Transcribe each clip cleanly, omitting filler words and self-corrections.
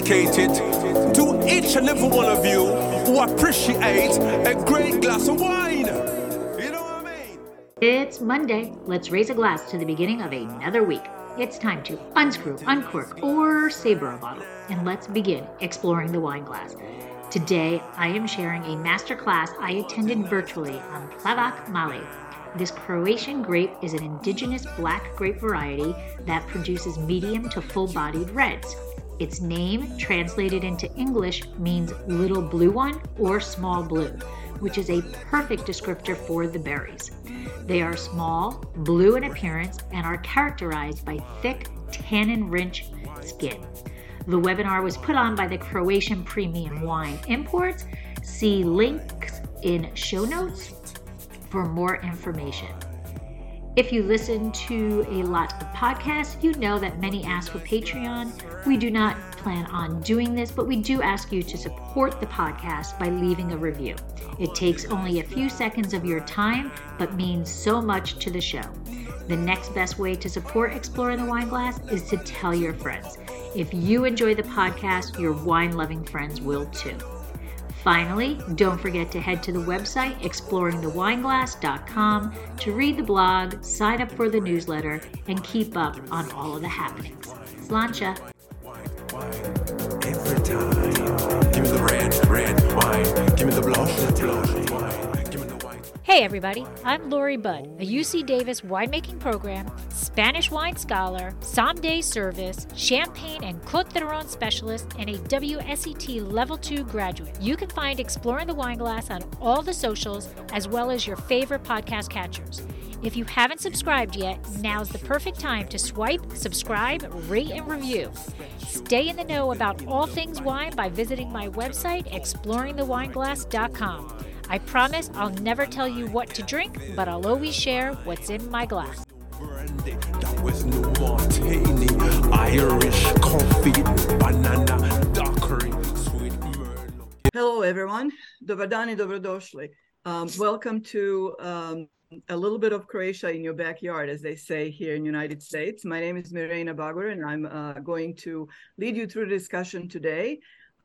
dedicated to each and every one of you who appreciate a great glass of wine. You know what I mean? It's Monday. Let's raise a glass to the beginning of another week. It's time to unscrew, uncork, or savor a bottle, and let's begin exploring the wine glass. Today, I am sharing a masterclass I attended virtually on Plavac Mali. This Croatian grape is an indigenous black grape variety that produces medium to full-bodied reds. Its name, translated into English, means little blue one or small blue, which is a perfect descriptor for the berries. They are small, blue in appearance, and are characterized by thick, tannin-rich skin. The webinar was put on by the Croatian Premium Wine Imports. See links in show notes for more information. If you listen to a lot of podcasts, you know that many ask for Patreon. We do not plan on doing this, but we do ask you to support the podcast by leaving a review. It takes only a few seconds of your time, but means so much to the show. The next best way to support Exploring the Wine Glass is to tell your friends. If you enjoy the podcast, your wine-loving friends will too. Finally, don't forget to head to the website exploringthewineglass.com to read the blog, sign up for the newsletter, and keep up on all of the happenings. Sláinte! Every time. Give me the red wine. Give me the blush wine. Give me the white. Hey everybody, I'm Lori Budd, a UC Davis winemaking program, Spanish wine scholar, sommelier service, champagne and Côte d'Aron specialist, and a WSET Level 2 graduate. You can find Exploring the Wine Glass on all the socials, as well as your favorite podcast catchers. If you haven't subscribed yet, now's the perfect time to swipe, subscribe, rate, and review. Stay in the know about all things wine by visiting my website, exploringthewineglass.com. I promise I'll never tell you what to drink, but I'll always share what's in my glass. That was no martini, Irish coffee, banana, daiquiri, sweet Merlot. Hello, everyone. Dobar dan I dobrodošli. Welcome to a little bit of Croatia in your backyard, as they say here in the United States. My name is Mirena Bagor, and I'm going to lead you through the discussion today.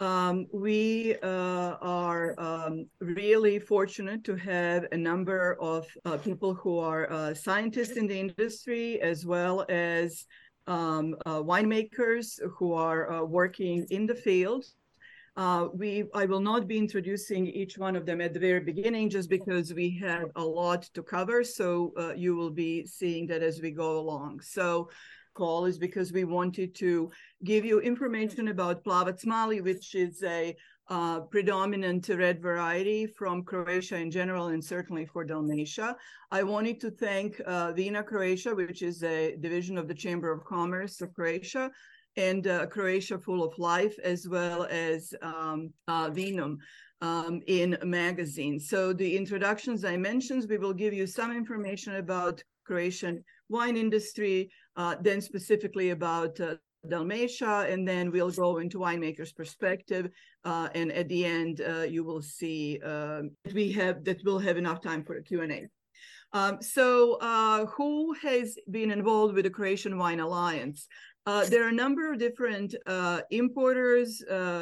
We are really fortunate to have a number of people who are scientists in the industry, as well as winemakers who are working in the field. I will not be introducing each one of them at the very beginning, just because we have a lot to cover. So you will be seeing that as we go along. So call is because we wanted to give you information about Plavac Mali, which is a predominant red variety from Croatia in general, and certainly for Dalmatia. I wanted to thank Vina Croatia, which is a division of the Chamber of Commerce of Croatia, and Croatia Full of Life, as well as Vinum in a magazine. So the introductions I mentioned, we will give you some information about Croatian wine industry, then specifically about Dalmatia, and then we'll go into winemakers' perspective. And at the end, you will see we'll have enough time for a Q&A. So who has been involved with the Croatian Wine Alliance? There are a number of different importers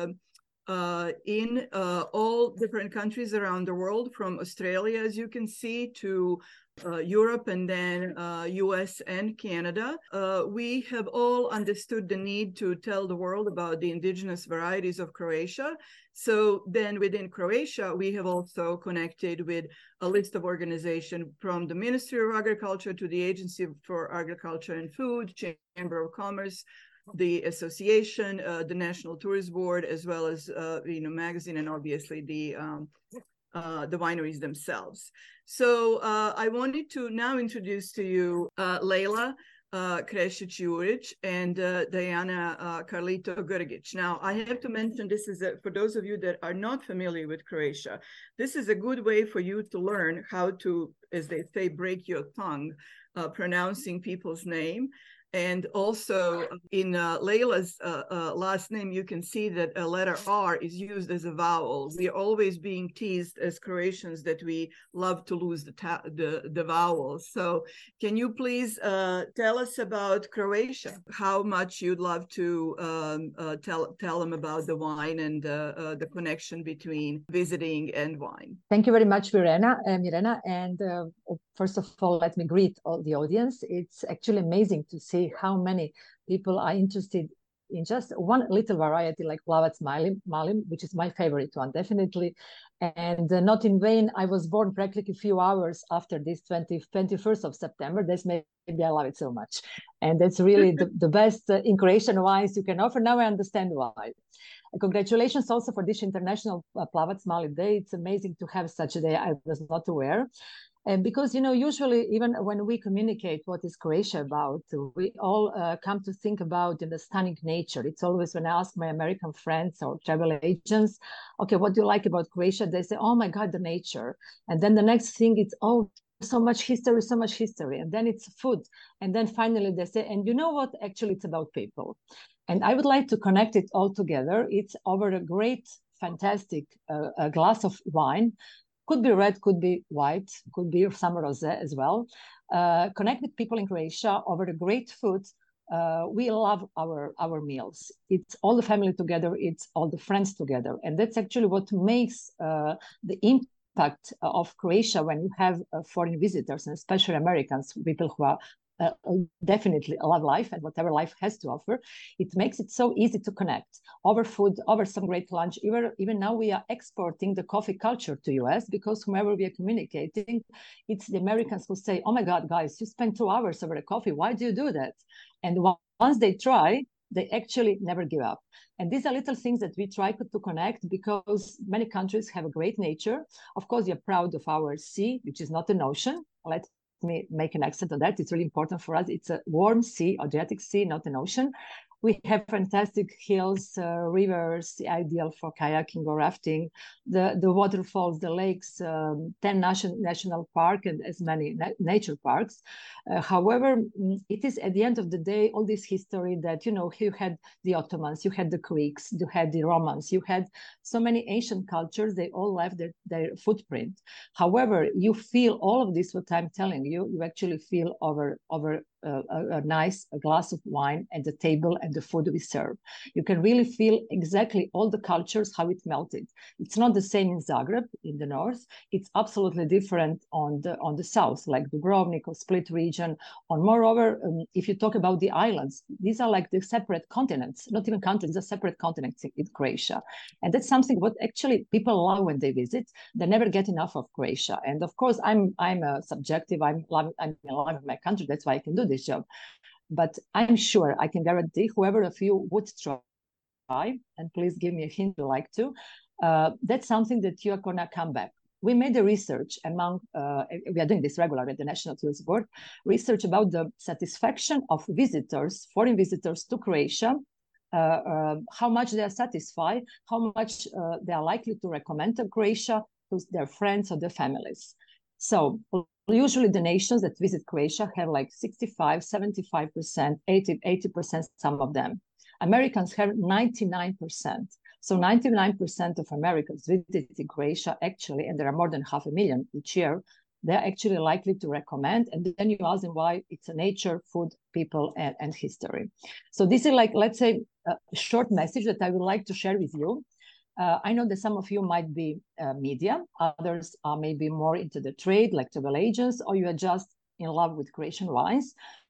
in all different countries around the world, from Australia, as you can see, to Europe, and then US and Canada. We have all understood the need to tell the world about the indigenous varieties of Croatia. So then within Croatia, we have also connected with a list of organizations from the Ministry of Agriculture to the Agency for Agriculture and Food, Chamber of Commerce, the association, the National Tourist Board, as well as magazine, and obviously the wineries themselves. So I wanted to now introduce to you Leila Krešić-Jurić and Diana Carlito Grgić. Now, I have to mention, this is for those of you that are not familiar with Croatia, this is a good way for you to learn how to, as they say, break your tongue pronouncing people's name. And also in Layla's last name, you can see that a letter R is used as a vowel. We are always being teased as Croatians that we love to lose the vowels. So can you please tell us about Croatia? How much you'd love to tell them about the wine and the connection between visiting and wine. Thank you very much, Mirena. And first of all, let me greet all the audience. It's actually amazing to see how many people are interested in just one little variety like Plavac Malim, which is my favorite one, definitely. And not in vain, I was born practically a few hours after this 21st of September. That's maybe I love it so much. And that's really the best in Croatian wines you can offer. Now I understand why. Congratulations also for this International Plavac Mali Day. It's amazing to have such a day. I was not aware. And because, you know, usually even when we communicate what is Croatia about, we all come to think about the stunning nature. It's always when I ask my American friends or travel agents, okay, what do you like about Croatia? They say, oh my God, the nature. And then the next thing it's, oh, so much history, so much history. And then it's food. And then finally they say, and you know what? Actually, it's about people. And I would like to connect it all together. It's over a great, fantastic glass of wine. Could be red, could be white, could be some rosé as well. Connect with people in Croatia over the great food. We love our meals. It's all the family together. It's all the friends together. And that's actually what makes the impact of Croatia when you have foreign visitors, and especially Americans, people who are definitely love life and whatever life has to offer. It makes it so easy to connect over food, over some great lunch. Even now we are exporting the coffee culture to US because whomever we are communicating, it's the Americans who say, oh my God, guys, you spend 2 hours over a coffee. Why do you do that? And once they try, they actually never give up. And these are little things that we try to connect because many countries have a great nature. Of course, we are proud of our sea, which is not an ocean. Let me make an accent on that. It's really important for us. It's a warm sea, Adriatic Sea, not an ocean. We have fantastic hills, rivers, ideal for kayaking or rafting, the waterfalls, the lakes, 10 national parks and as many nature parks. However, it is at the end of the day, all this history that, you know, you had the Ottomans, you had the Greeks, you had the Romans, you had so many ancient cultures, they all left their footprint. However, you feel all of this, what I'm telling you, you actually feel over a nice glass of wine at the table and the food we serve. You can really feel exactly all the cultures, how it melted. It's not the same in Zagreb, in the north. It's absolutely different on the south, like Dubrovnik or Split region. Moreover, if you talk about the islands, these are like the separate continents, not even countries, these are separate continents in Croatia. And that's something what actually people love when they visit. They never get enough of Croatia. And of course, I'm subjective. I'm in love with my country. That's why I can do this job. But I'm sure I can guarantee whoever of you would try, and please give me a hint you like to, that's something that you're gonna come back. We made a research among, we are doing this regularly at the National Tourist Board, research about the satisfaction of visitors, foreign visitors to Croatia, how much they are satisfied, how much they are likely to recommend Croatia to their friends or their families. So usually the nations that visit Croatia have like 65, 75%, 80%, some of them. Americans have 99%. So 99% of Americans visiting Croatia actually, and there are more than 500,000 each year, they're actually likely to recommend. And then you ask them why. It's a nature, food, people, and history. So this is like, let's say, a short message that I would like to share with you. I know that some of you might be media, others are maybe more into the trade, like travel agents, or you are just in love with Croatian wines.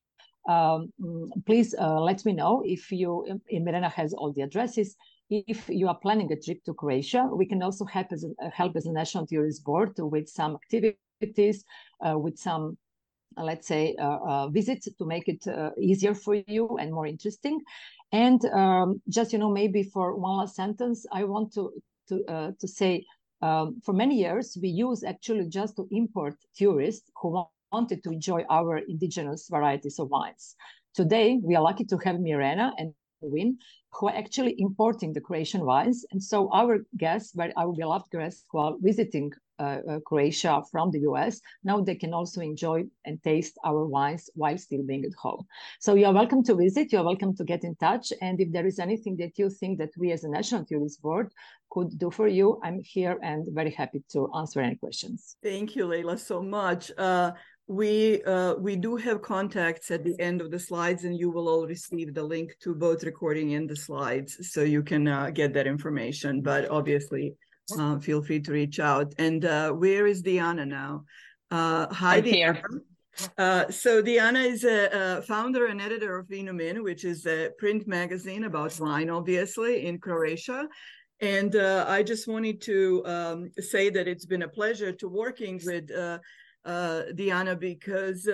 Please let me know if you, Mirena has all the addresses. If you are planning a trip to Croatia, we can also help as a National Tourist Board with some activities, with some, let's say, visits to make it easier for you and more interesting. And just, you know, maybe for one last sentence, I want to say, for many years, we use actually just to import tourists who wanted to enjoy our indigenous varieties of wines. Today, we are lucky to have Mirena and Win, who are actually importing the Croatian wines. And so our guests, our beloved guests who are visiting Croatia from the US, now they can also enjoy and taste our wines while still being at home. So you're welcome to visit, you're welcome to get in touch. And if there is anything that you think that we as a National Tourist Board could do for you, I'm here and very happy to answer any questions. Thank you, Leila, so much. We do have contacts at the end of the slides, and you will all receive the link to both recording and the slides, so you can get that information. But obviously, feel free to reach out. And where is Diana now? Hi, Diana. So Diana is a founder and editor of Vinomin, which is a print magazine about wine, obviously, in Croatia. And I just wanted to say that it's been a pleasure to working with Diana, because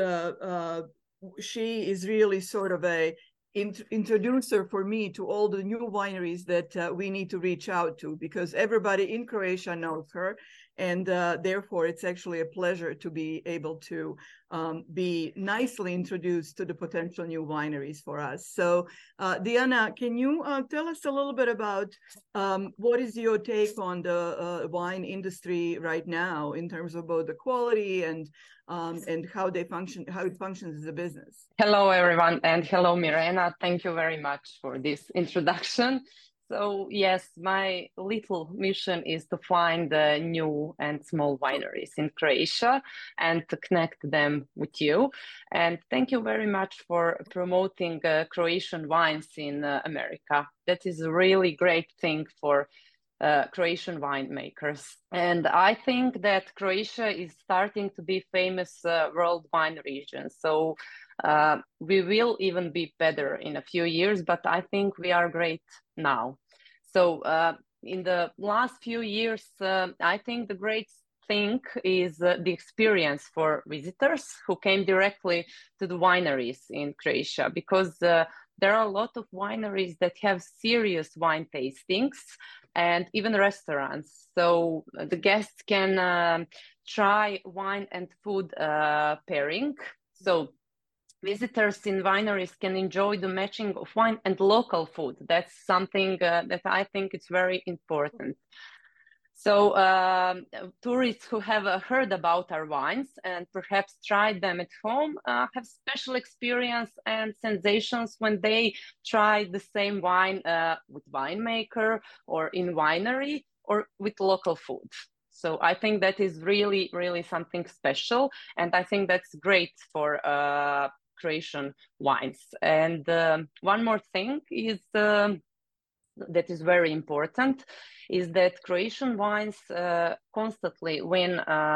she is really sort of a introducer for me to all the new wineries that we need to reach out to, because everybody in Croatia knows her. And therefore, it's actually a pleasure to be able to be nicely introduced to the potential new wineries for us. So, Diana, can you tell us a little bit about what is your take on the wine industry right now in terms of both the quality and how they function, how it functions as a business? Hello, everyone, and hello, Mirena. Thank you very much for this introduction. So yes, my little mission is to find new and small wineries in Croatia and to connect them with you. And thank you very much for promoting Croatian wines in America. That is a really great thing for Croatian winemakers. And I think that Croatia is starting to be famous world wine region. So we will even be better in a few years, but I think we are great now. So in the last few years, I think the great thing is the experience for visitors who came directly to the wineries in Croatia, because there are a lot of wineries that have serious wine tastings and even restaurants. So the guests can try wine and food pairing. So visitors in wineries can enjoy the matching of wine and local food. That's something that I think is very important. So tourists who have heard about our wines and perhaps tried them at home have special experience and sensations when they try the same wine with winemaker or in winery or with local food. So I think that is really, really something special. And I think that's great for Croatian wines. And one more thing is that is very important is that Croatian wines constantly win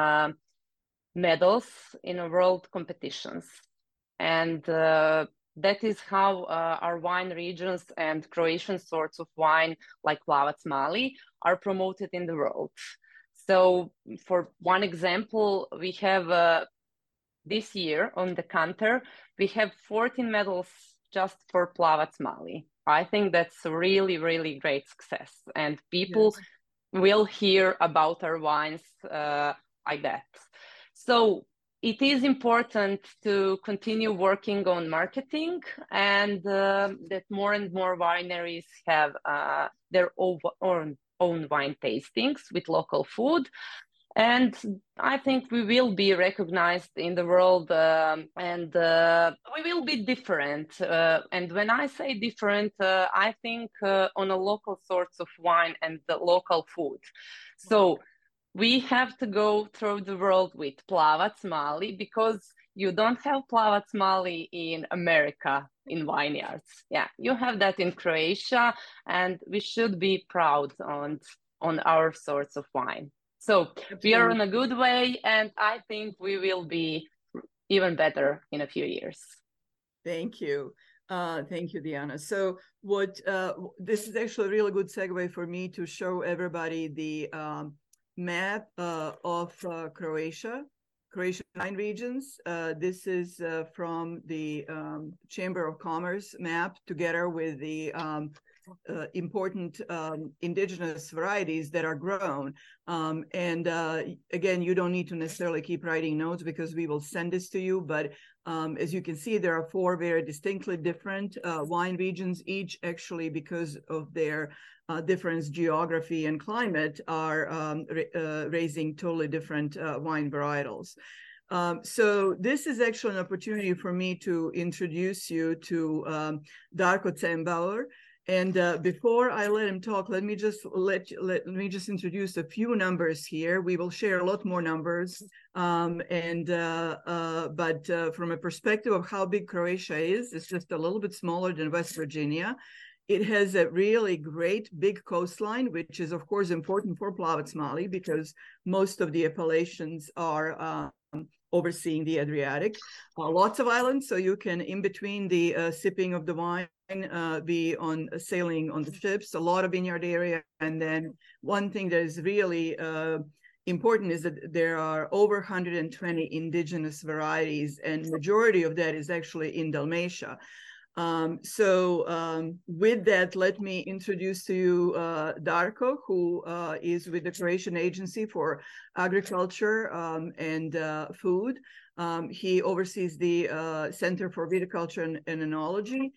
medals in world competitions. And that is how our wine regions and Croatian sorts of wine like Plavac Mali are promoted in the world. So for one example, we have this year on the counter, we have 14 medals just for Plavac Mali. I think that's a really, really great success. And people will hear about our wines like that. So it is important to continue working on marketing and that more and more wineries have their own wine tastings with local food. And I think we will be recognized in the world and we will be different. And when I say different, I think on a local sorts of wine and the local food. So we have to go through the world with Plavac Mali because you don't have Plavac Mali in America in vineyards. Yeah, you have that in Croatia, and we should be proud on our sorts of wine. So we are on a good way, and I think we will be even better in a few years. Thank you. Thank you, Diana. So this is actually a really good segue for me to show everybody the map of Croatian wine regions. This is from the Chamber of Commerce map together with the important indigenous varieties that are grown. Again, you don't need to necessarily keep writing notes because we will send this to you. But as you can see, there are 4 very distinctly different wine regions, each actually because of their different geography and climate are raising totally different wine varietals. So this is actually an opportunity for me to introduce you to Darko Cembauer. And before I let him talk, let me just introduce a few numbers here. We will share a lot more numbers, but from a perspective of how big Croatia is, it's just a little bit smaller than West Virginia. It has a really great big coastline, which is of course important for Plavac Mali because most of the appellations are overseeing the Adriatic. Lots of islands, so you can, in between the sipping of the wine, be on sailing on the ships, a lot of vineyard area. And then one thing that is really important is that there are over 120 indigenous varieties, and majority of that is actually in Dalmatia. With that, let me introduce to you Darko, who is with the Croatian Agency for Agriculture and Food. He oversees the Center for Viticulture and Enology.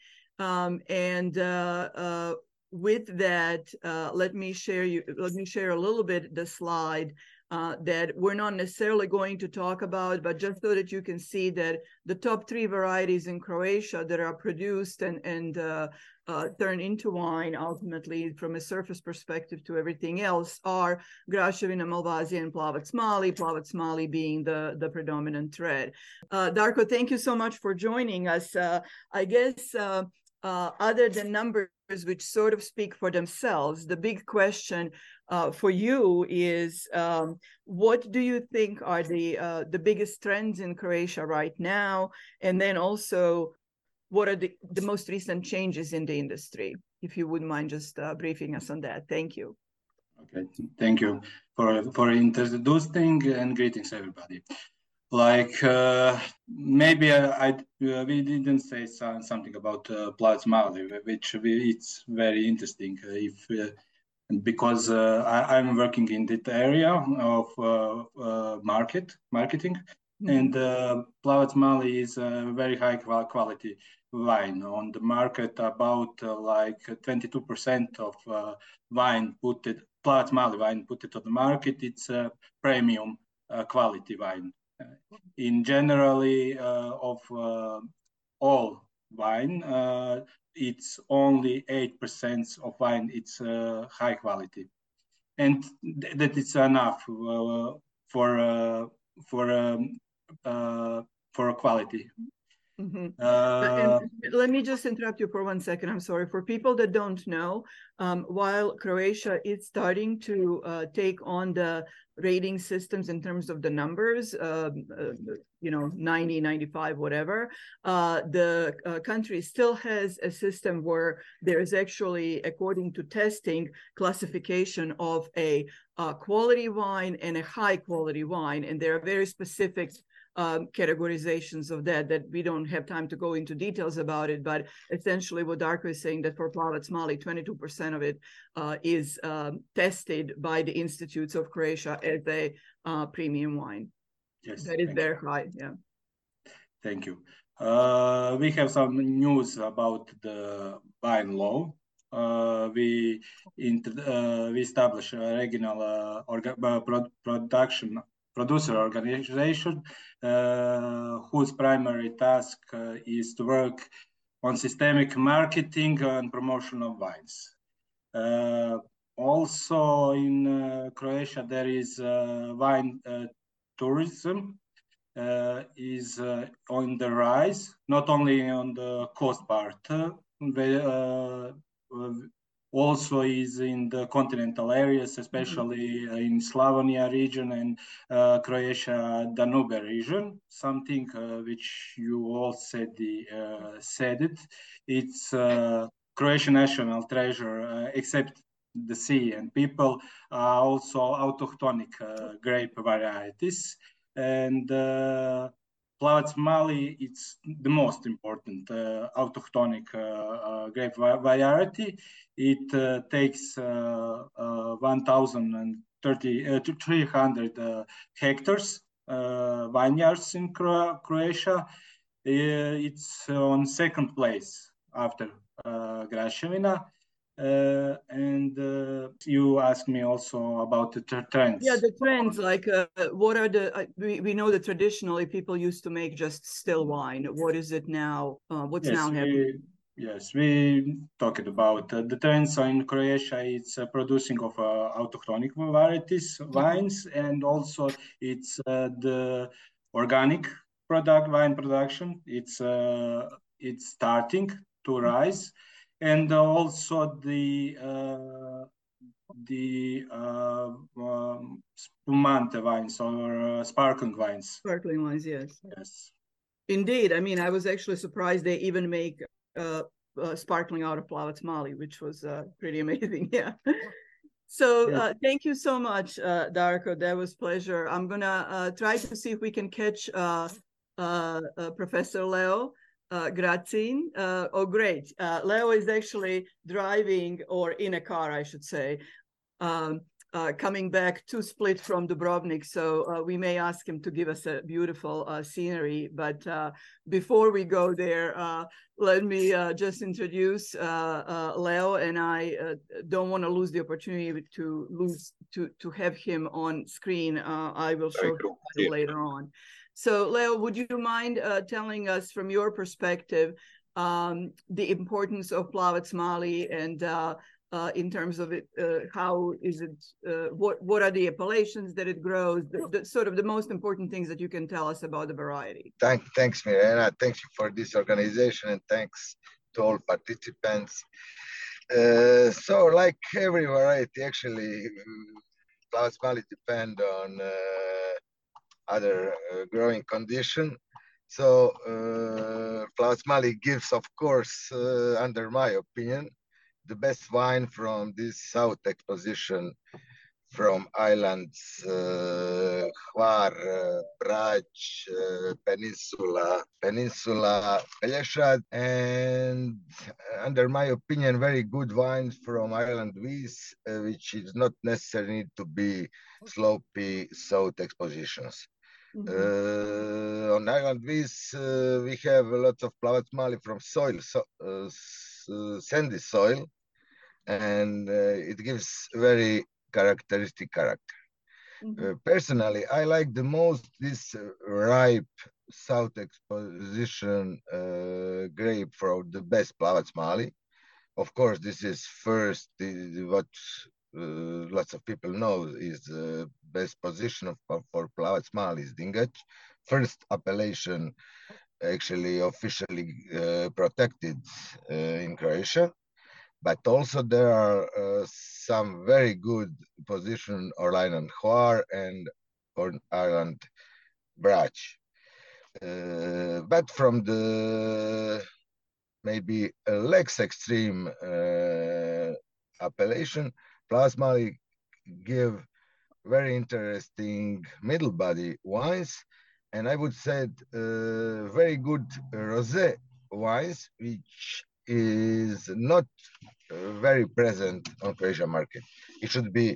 With that, let me share a little bit the slide that we're not necessarily going to talk about, but just so that you can see that the top 3 varieties in Croatia that are produced and turned into wine ultimately from a surface perspective to everything else are Graševina, Malvasia, and Plavac Mali being the predominant thread. Darko, thank you so much for joining us. I guess other than numbers which sort of speak for themselves, the big question for you is what do you think are the biggest trends in Croatia right now? And then also, what are the most recent changes in the industry? If you wouldn't mind just briefing us on that. Thank you. Okay, thank you for introducing, and greetings everybody. Like maybe we didn't say something about Plavac Mali, which it's very interesting. Because I'm working in that area of marketing, and Plavac Mali is a very high quality wine on the market. About like 22% of Plavac Mali wine put it on the market. It's a premium quality wine. In generally of all wine, it's only 8% of wine. It's high quality, and that is enough for quality. Let me just interrupt you for 1 second. I'm sorry. For people that don't know, while Croatia is starting to take on the rating systems in terms of the numbers, 90, 95, whatever, the country still has a system where there is actually, according to testing, classification of a quality wine and a high quality wine. And there are very specific categorizations of that we don't have time to go into details about it, but essentially what Darko is saying that for Plavac Mali, 22% of it is tested by the institutes of Croatia as a premium wine. Yes, that is very high. Yeah. Thank you. We have some news about the wine law. We established a regional producer organization whose primary task is to work on systemic marketing and promotion of wines. Also in Croatia, there is wine tourism is on the rise, not only on the coast part, also is in the continental areas, especially in Slavonia region and Croatia Danube region. Something which you all said it. It's Croatian national treasure, except the sea and people are also autochthonic grape varieties. And Plavac Mali, it's the most important autochthonic grape variety. It takes 300 hectares vineyards in Croatia. It's on second place after Graševina. And you asked me also about the trends. Yeah, the trends, like what are the, we know that traditionally people used to make just still wine. What is it now? What's now happening? Yes, we talked about the trends in Croatia. It's producing of autochthonic varieties, wines, and also it's the organic wine production. It's starting to rise. And also the spumante wines or sparkling wines. Sparkling wines, yes. Yes. Indeed. I mean, I was actually surprised they even make sparkling out of Plavac Mali, which was pretty amazing. Yeah. So thank you so much, Darko. That was a pleasure. I'm going to try to see if we can catch Professor Leo Grazin. Oh, great. Leo is actually driving, or in a car, I should say, coming back to Split from Dubrovnik. So we may ask him to give us a beautiful scenery. But before we go there, let me just introduce Leo. And I don't want to lose the opportunity to have him on screen. I will show him later on. So, Leo, would you mind telling us from your perspective the importance of Plavac Mali and in terms of it, how is it, what are the appellations that it grows, the sort of the most important things that you can tell us about the variety? Thanks, Mirena. Thank you for this organization and thanks to all participants. So, like every variety, actually, Plavac Mali depend on other growing condition. So Plavac Mali gives, of course, under my opinion, the best wine from this South exposition from islands Hvar, Brač, Peninsula, Pelješac, and under my opinion, very good wines from Island Vis, which is not necessarily need to be slopey South expositions. On Island Vis, we have a lot of Plavac Mali from soil, sandy soil, and it gives very characteristic character. Personally, I like the most this ripe South exposition grape for the best Plavac Mali. Of course, this is first what lots of people know is the best position for Plavac Mali is Dingač. First appellation actually officially protected in Croatia. But also there are some very good position on Island Hvar and on Island Brač. But from the maybe a less extreme appellation, Plavac Mali give very interesting middle body wines, and I would say very good rosé wines, which is not very present on Croatian market. It should be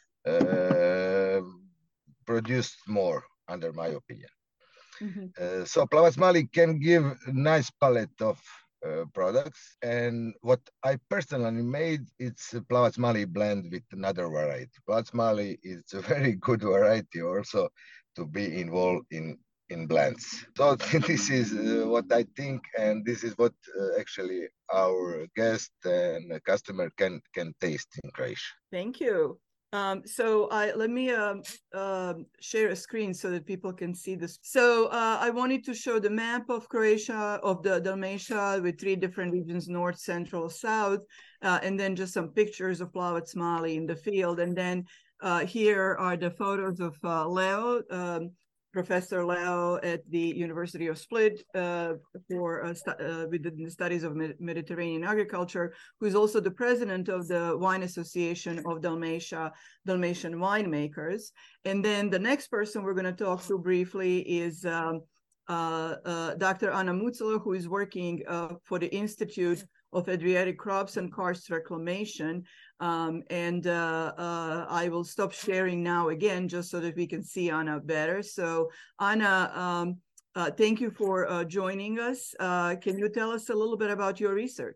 produced more, under my opinion. So Plavac Mali can give a nice palette of products, and what I personally made, it's a Plavac Mali blend with another variety. Plavac Mali is a very good variety also to be involved in blends. So this is what I think, and this is what actually our guest and customer can taste in Croatia. Thank you. So let me share a screen so that people can see this. So I wanted to show the map of Croatia, of the Dalmatia, with 3 different regions, north, central, south, and then just some pictures of Plavac Mali in the field. And then here are the photos of Leo, Professor Leo at the University of Split within the studies of Mediterranean agriculture, who is also the president of the Wine Association of Dalmatia, Dalmatian winemakers. And then the next person we're going to talk to briefly is Dr. Anna Mutzler, who is working for the Institute of Adriatic Crops and Karst Reclamation. I will stop sharing now again, just so that we can see Anna better. So Anna, thank you for joining us. Can you tell us a little bit about your research?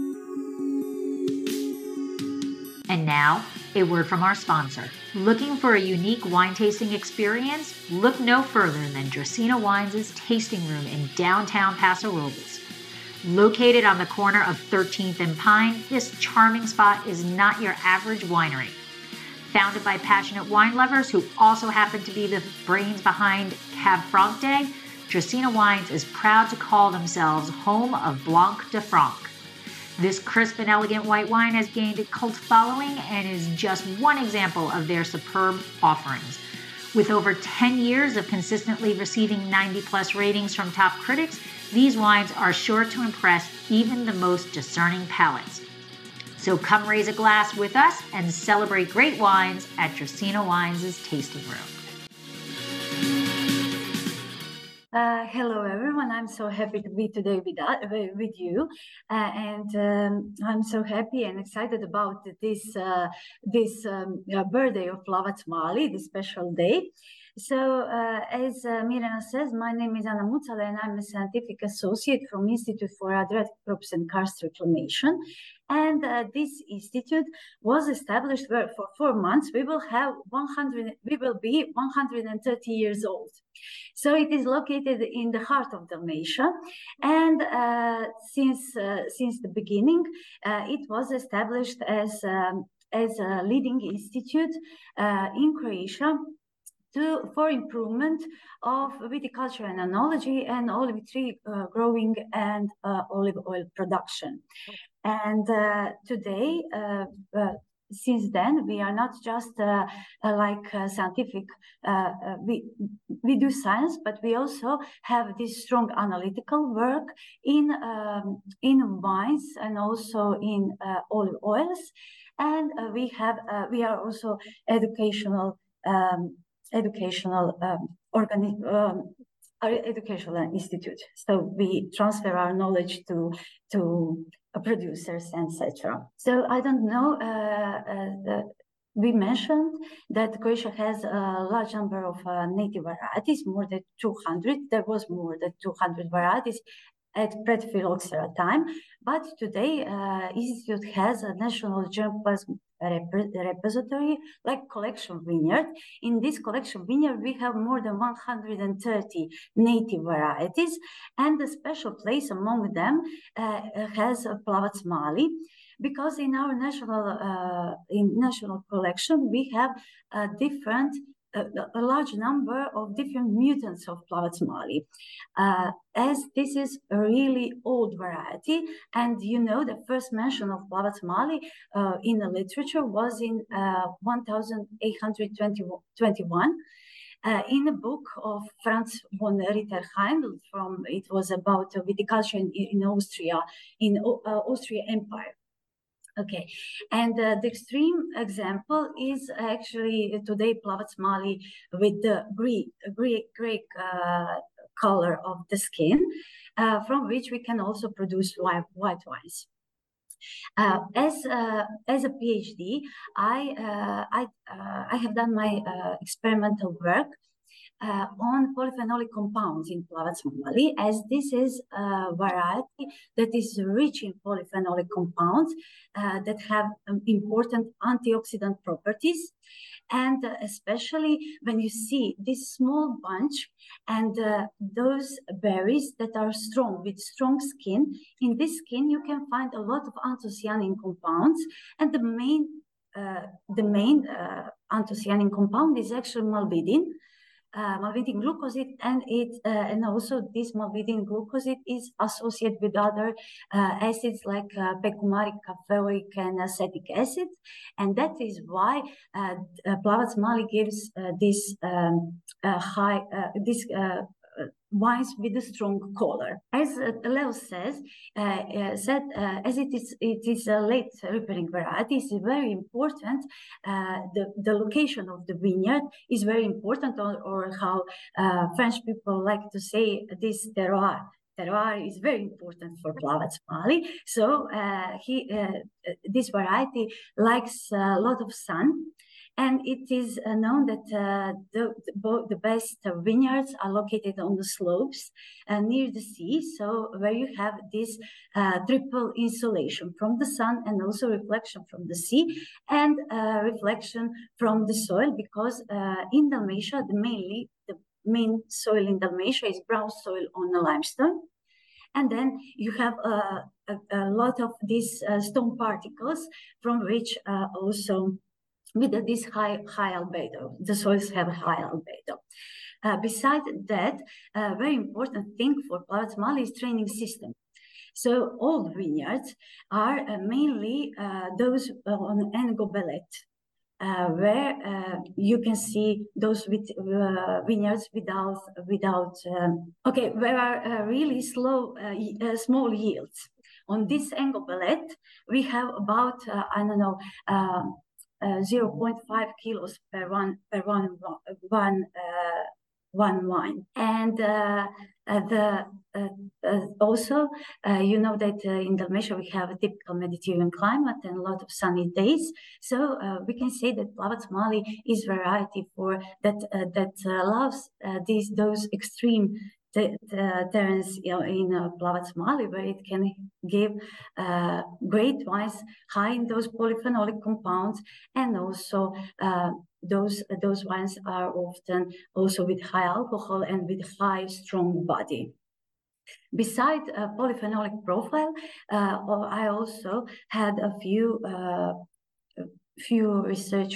And now, a word from our sponsor. Looking for a unique wine tasting experience? Look no further than Dracaena Wines' tasting room in downtown Paso Robles. Located on the corner of 13th and Pine, this charming spot is not your average winery. Founded by passionate wine lovers who also happen to be the brains behind Cab Franc Day, Dracaena Wines is proud to call themselves home of Blanc de Franc. This crisp and elegant white wine has gained a cult following and is just one example of their superb offerings. With over 10 years of consistently receiving 90+ ratings from top critics, these wines are sure to impress even the most discerning palates. So come raise a glass with us and celebrate great wines at Dracaena Wines' tasting room. Hello, everyone. I'm so happy to be today with you, and I'm so happy and excited about this birthday of Plavac Mali, this special day. So, as Mirjana says, my name is Anna Mutzler, and I'm a scientific associate from Institute for Adriatic Crops and Karst Reclamation. And this institute was established where for 4 months we will be 130 years old. So it is located in the heart of Dalmatia, and since the beginning, it was established as a leading institute in Croatia for improvement of viticulture and enology and olive tree growing and olive oil production. And today, since then, we are not just scientific, we do science, but we also have this strong analytical work in wines and also in olive oils. And we are also educational institute. So we transfer our knowledge to producers, etc. So I don't know. We mentioned that Croatia has a large number of native varieties, more than 200. There was more than 200 varieties at pre-phylloxera time, but today Institute has a national germplasm repository, like collection vineyard. In this collection vineyard, we have more than 130 native varieties, and a special place among them has Plavac Mali, because in our national collection we have a large number of different mutants of Plavac Mali, as this is a really old variety. And you know, the first mention of Plavac Mali in the literature was in 1821 in a book of Franz von Ritter-Heindl. It was about viticulture in Austria, in Austria Empire. Okay, and the extreme example is actually today Plavac Mali with the gray color of the skin, from which we can also produce white wines. As a PhD, I have done my experimental work on polyphenolic compounds in Plavac Mali, as this is a variety that is rich in polyphenolic compounds that have important antioxidant properties. And especially when you see this small bunch and those berries that are strong, with strong skin, in this skin you can find a lot of anthocyanin compounds, and the main anthocyanin compound is actually malvidin. Malvidin glucoside, and also this malvidin glucoside is associated with other acids like pecumaric, caffeoic, and acetic acid, and that is why Plavac Mali gives this wines with a strong color. As Leo said, as it is a late ripening variety, it's very important. The location of the vineyard is very important, or how French people like to say this terroir. Terroir is very important for Plavac Mali. So this variety likes a lot of sun. And it is known that the best vineyards are located on the slopes near the sea, so where you have this triple insulation from the sun and also reflection from the sea and reflection from the soil, because in Dalmatia, the main soil in Dalmatia is brown soil on the limestone. And then you have a lot of these stone particles from which also with this high albedo. The soils have a high albedo. Besides that, a very important thing for Plavac Mali is training system. So all the vineyards are mainly those on Engobelet, where you can see those with vineyards without where are really slow, small yields. On this Engobelet, we have about 0.5 kilos per one wine. And also, you know that in Dalmatia we have a typical Mediterranean climate and a lot of sunny days. So we can say that Plavac Mali is variety for that allows those extreme terrains in Plavac Mali, where it can give great wines high in those polyphenolic compounds, and also those wines are often also with high alcohol and with high strong body. Besides polyphenolic profile, I also had a few research.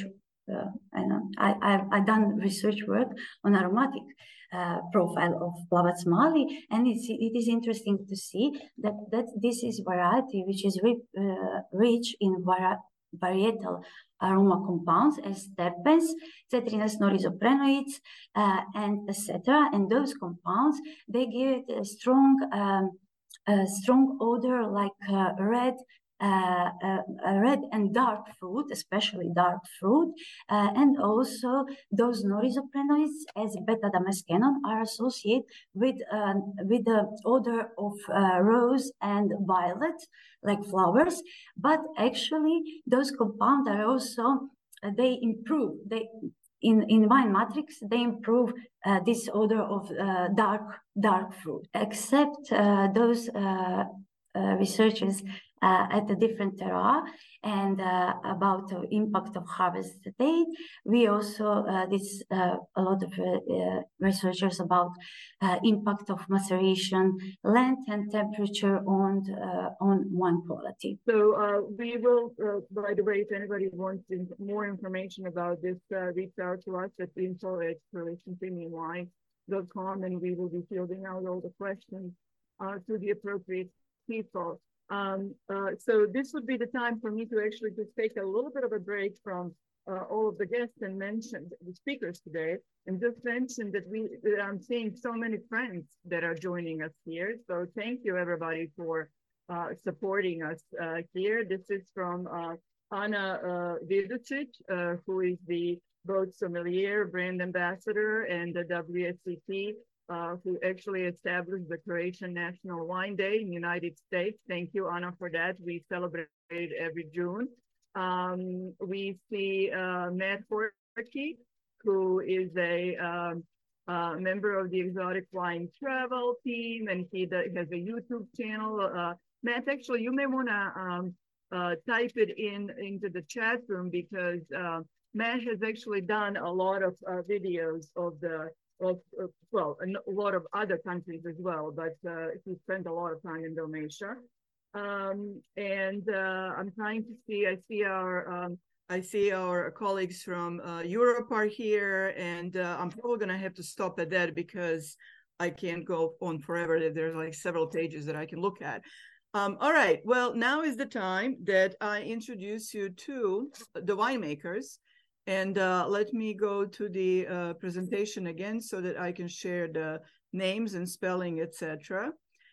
I've done research work on aromatic profile of Plavac Mali, and it is interesting to see that this is variety which is rich in varietal aroma compounds as terpenes, Citrinus norizoprenoids, and etc. And those compounds, they give it a strong odor like red and dark fruit, especially dark fruit, and also those norizoprenoids as beta-damascenon are associated with the odor of rose and violet, like flowers. But actually, those compounds are also they improve. In wine matrix, they improve this odor of dark fruit. Except those researchers at a different terroir and about the impact of harvest date. We also did a lot of researchers about impact of maceration, length and temperature on wine quality. So we will, by the way, if anybody wants more information about this, reach out to us at info@CroatianPremiumWine.com, and we will be fielding out all the questions to the appropriate people. So this would be the time for me to actually just take a little bit of a break from all of the guests and mention the speakers today, and just mention that I'm seeing so many friends that are joining us here. So thank you everybody for supporting us here. This is from Ana Viducic, who is the boat sommelier, brand ambassador, and the WSET, who actually established the Croatian National Wine Day in the United States. Thank you, Anna, for that. We celebrate it every June. We see Matt Horky, who is a member of the Exotic Wine Travel team, and he has a YouTube channel. Matt, actually, you may want to type it into the chat room, because Matt has actually done a lot of videos of well, a lot of other countries as well, but he spent a lot of time in Dalmatia. And I'm trying to see, I see our colleagues from Europe are here, and I'm probably going to have to stop at that because I can't go on forever. There's like several pages that I can look at. All right, well, now is the time that I introduce you to the winemakers. And let me go to the presentation again so that I can share the names and spelling, etc.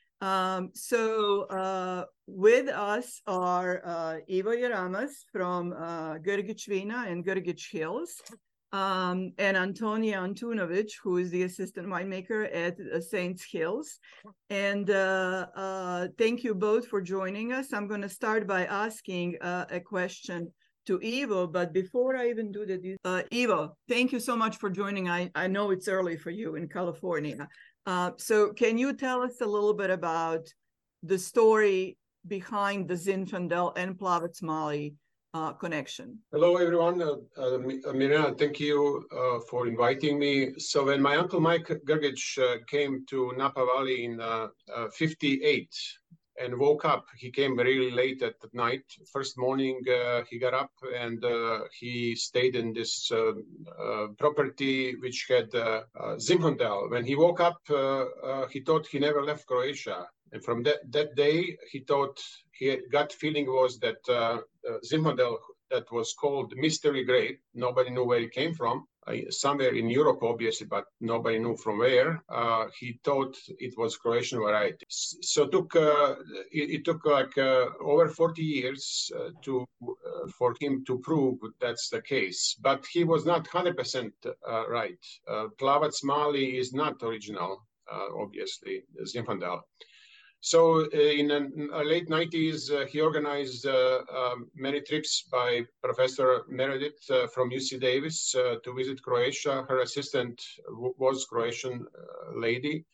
With us are Ivo Jaramas from Grgić Vina and Grgić Hills, and Antonija Antunović, who is the assistant winemaker at Saints Hills. And thank you both for joining us. I'm going to start by asking a question to Ivo, but before I even do that, Ivo, thank you so much for joining. I know it's early for you in California. So can you tell us a little bit about the story behind the Zinfandel and Plavac Mali connection? Hello, everyone. Mirjana, thank you for inviting me. So when my uncle Mike Grgić came to Napa Valley in 58 and woke up, he came really late at night. First morning, he got up and he stayed in this property which had Zinfandel. When he woke up, he thought he never left Croatia. And from that day, he thought his gut feeling was that Zinfandel, that was called mystery grape, nobody knew where it came from, somewhere in Europe, obviously, but nobody knew from where. He thought it was Croatian variety. So it took like over 40 years for him to prove that's the case. But he was not 100% right. Plavac Mali is not original, obviously, Zinfandel. So in the late 90s, he organized many trips by Professor Meredith from UC Davis to visit Croatia. Her assistant was Croatian lady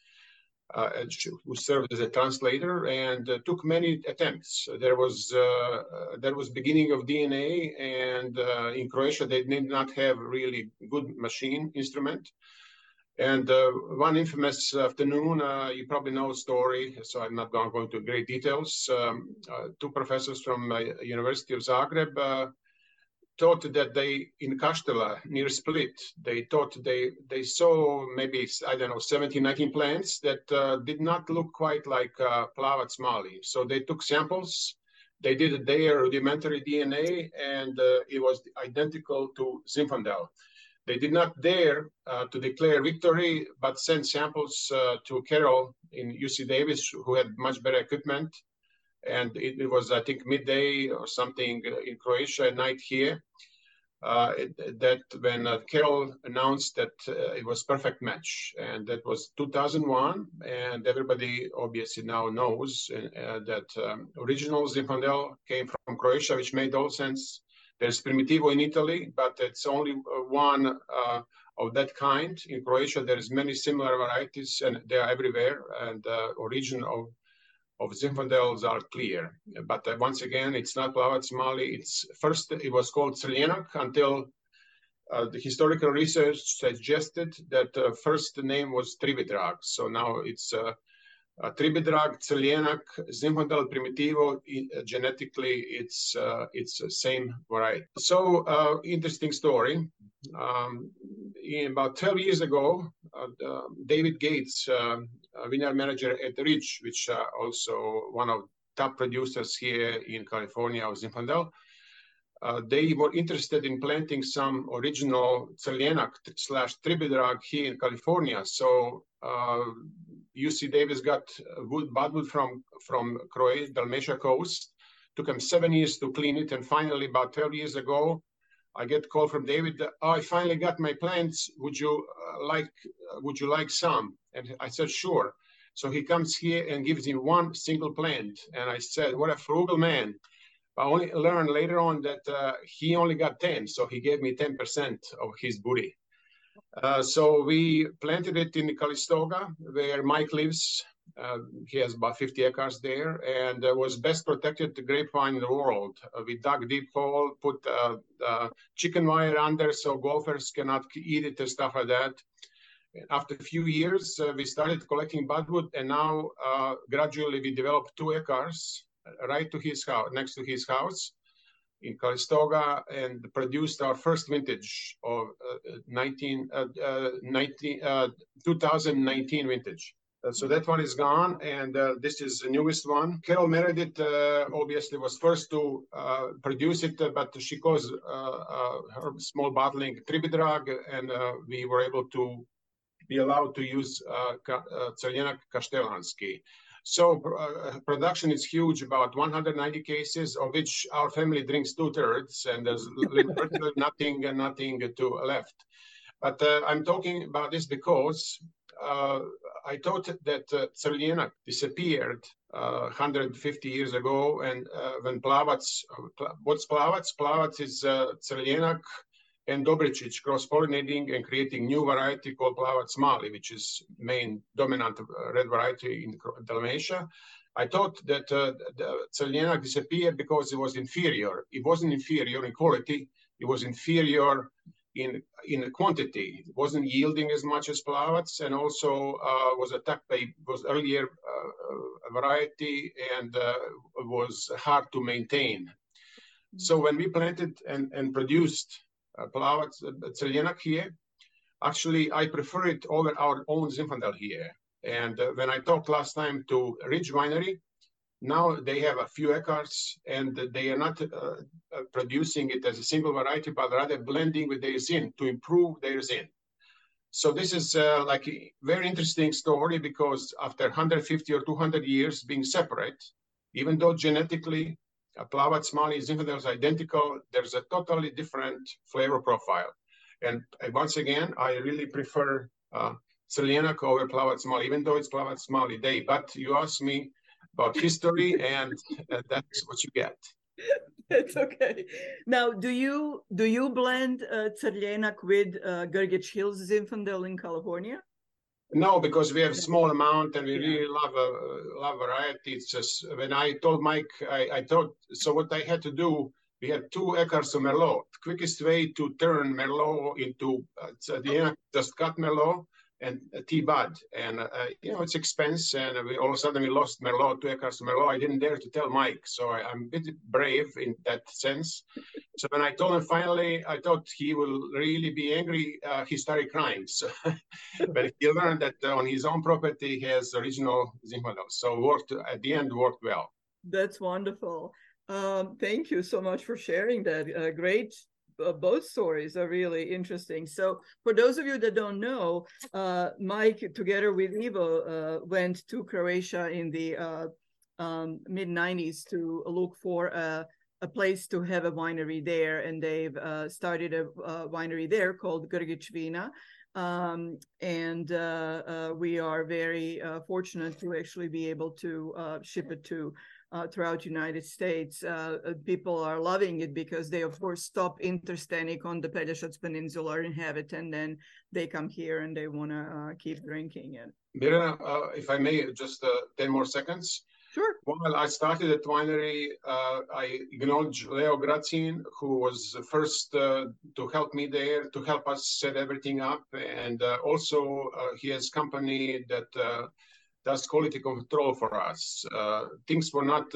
who served as a translator and took many attempts. There was beginning of DNA, and in Croatia they did not have really good machine instrument. And one infamous afternoon, you probably know the story, so I'm not going to go into great details. Two professors from University of Zagreb thought that in Kaštela, near Split, they thought they saw maybe, 17, 19 plants that did not look quite like Plavac Mali. So they took samples, they did their rudimentary DNA, and it was identical to Zinfandel. They did not dare to declare victory, but sent samples to Carol in UC Davis, who had much better equipment. And it was, I think, midday or something in Croatia, at night here, that when Carol announced that it was perfect match. And that was 2001. And everybody obviously now knows that original Zinfandel came from Croatia, which made all sense. There's Primitivo in Italy, but it's only one of that kind. In Croatia, there's many similar varieties, and they are everywhere. And the origin of Zinfandels are clear. But once again, it's not Plavac Mali. It was called Crljenak until the historical research suggested that first the name was Tribidrag. So now it's Tribidrag, Crljenak, Zinfandel, Primitivo. Genetically, it's the same variety. So interesting story. About 12 years ago, David Gates, vineyard manager at Ridge, which also one of top producers here in California of Zinfandel, they were interested in planting some original Crljenak / Tribidrag here in California. So UC Davis got budwood from Croatia, Dalmatia coast. Took them 7 years to clean it, and finally, about 12 years ago, I get a call from David. I finally got my plants. Would you like some? And I said, sure. So he comes here and gives me one single plant, and I said, what a frugal man. I only learned later on that he only got 10, so he gave me 10% of his booty. So we planted it in Calistoga, where Mike lives. He has about 50 acres there, and was best protected grapevine in the world. We dug deep hole, put chicken wire under so golfers cannot eat it and stuff like that. After a few years, we started collecting budwood, and now gradually we developed 2 acres right to his house, next to his house in Calistoga, and produced our first vintage of 2019 vintage. So that one is gone, and this is the newest one. Carol Meredith obviously was first to produce it, but she caused her small bottling Tribidrag, and we were able to be allowed to use Celjenak Kaštelanski. So production is huge, about 190 cases, of which our family drinks 2/3, and there's virtually nothing to left. But I'm talking about this because I thought that Celjenak disappeared 150 years ago, and when Plavac, what's Plavac? Plavac is Celjenak and Dobričić cross-pollinating and creating new variety called Plavac Mali, which is main dominant red variety in Dalmatia. I thought that Celjenak disappeared because it was inferior. It wasn't inferior in quality, it was inferior in quantity. It wasn't yielding as much as Plavac, and also was attacked by earlier variety and was hard to maintain. So when we planted and produced Plavac Celjenak here, actually I prefer it over our own Zinfandel here. And when I talked last time to Ridge Winery, now they have a few acres, and they are not producing it as a single variety, but rather blending with their Zin to improve their Zin. So this is like a very interesting story, because after 150 or 200 years being separate, even though genetically Plavac Mali Zinfandel is identical, there's a totally different flavor profile. And once again, I really prefer Celjenak over Plavac Mali, even though it's Plavac Mali Day. But you asked me about history, and that's what you get. That's okay. Now, do you blend Celjenak with Grgić Hills Zinfandel in California? No, because we have a small amount, and we really love variety. It's just when I told Mike, I thought, so what I had to do, we had 2 acres of Merlot. The quickest way to turn Merlot into Celjenak, just cut Merlot and T-Bud, and you know, it's expensive, and all of a sudden we lost Merlot, 2 acres of Merlot. I didn't dare to tell Mike, so I'm a bit brave in that sense. So when I told him finally, I thought he will really be angry. He started crying. So but he learned that on his own property he has original Zinfandel, so at the end worked well. That's wonderful. Thank you so much for sharing that. Great. Both stories are really interesting. So for those of you that don't know, Mike, together with Ivo, went to Croatia in the mid-90s to look for a place to have a winery there. And they've started a winery there called Grgić Vina. And we are very fortunate to actually be able to ship it to throughout United States. People are loving it because they, of course, stop Interstanic on the Pelješac Peninsula and have it, and then they come here and they want to keep drinking it. Mirjana, if I may, just 10 more seconds. Sure. While I started at winery, I acknowledge Leo Gracin, who was the first to help me there, to help us set everything up. And also he has company that does quality control for us. Things were not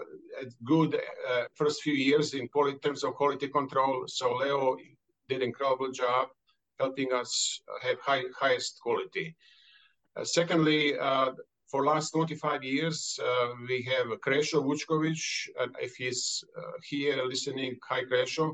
good first few years in terms of quality control. So Leo did an incredible job helping us have highest quality. Secondly, for last 25 years, we have Krešo Vučković, and if he's here listening, hi Krešo.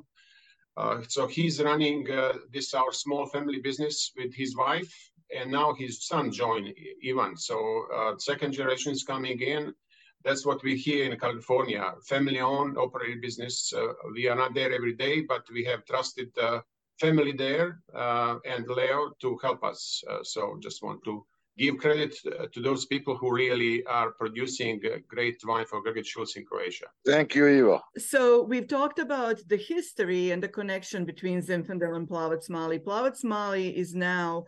So he's running this our small family business with his wife, and now his son joined Ivan. So second generation is coming in. That's what we hear in California, family-owned, operated business. We are not there every day, but we have trusted family there and Leo to help us. So just want to give credit to those people who really are producing great wine for Grgić Hills in Croatia. Thank you, Ivo. So we've talked about the history and the connection between Zinfandel and Plavac Mali. Plavac Mali is now